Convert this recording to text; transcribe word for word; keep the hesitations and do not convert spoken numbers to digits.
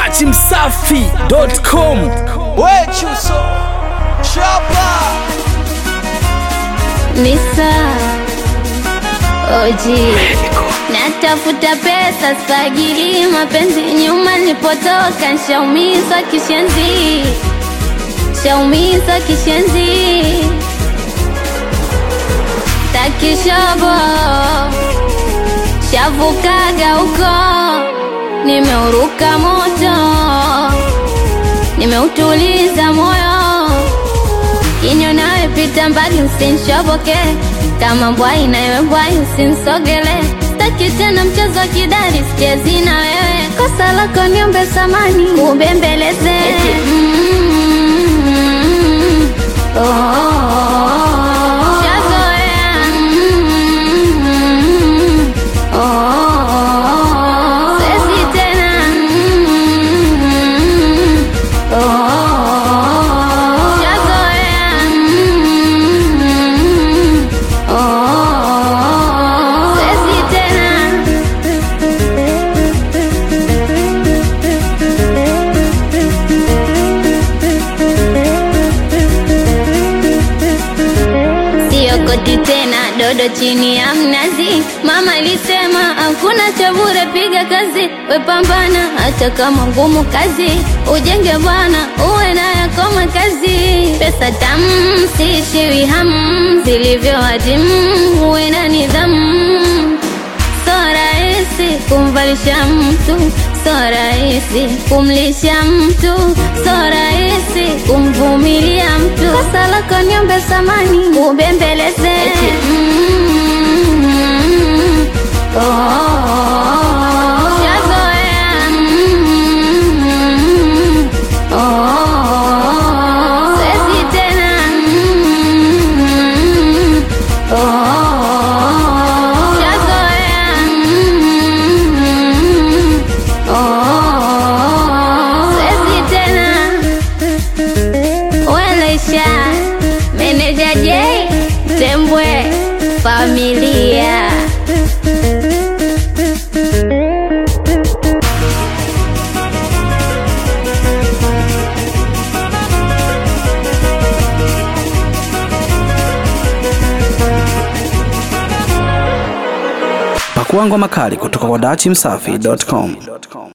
dati msafi dot com. Wechuso Chapa Nisa Oji natafuta pesa sagili mapenzi nyuma nipotoka nshaumizwa kishenzi Shaumizwa kishenzi Takishobo Shavukaga uko Nimeuruka moto Nimeutuliza moyo Kinyo nawe pita mbali usinshoboke Kama mbwai na ewe mbwai usinsogele Sitaki tena mchezo kidari sichezi na wewe Kosa lako niombe samani kubembeleze mm-hmm. oh, oh, oh. Shazoea mm-hmm. oh, oh, oh. Sesi tena mm-hmm. oh, oh, oh. Shazoea mm-hmm. oh, oh, oh. Sesi tena Siokoti tena dodo chini ya mnazi Mama alisema hakuna cha bure piga kazi We pambana hata kama ngumu kazi Ujenge bwana uwe na yako makazi Pesa tamu siishiwi hamu Zilivyo hadimu uwe na nidhamu So rahisi kumvalisha mtu So rahisi kumlisha mtu So rahisi kumvumilia mtu Kosa lako niombe samani kubembeleze mm-hmm. oh, oh, oh. Shazoea mm-hmm. oh, oh, oh. Sesi tena mm-hmm. oh, oh, oh. Shazoea mm-hmm. oh, oh, oh. Sesi tena Weleisha Meneja J Tembwe Familia Pakua ngoma kali kutoka kwa dati msafi dot com.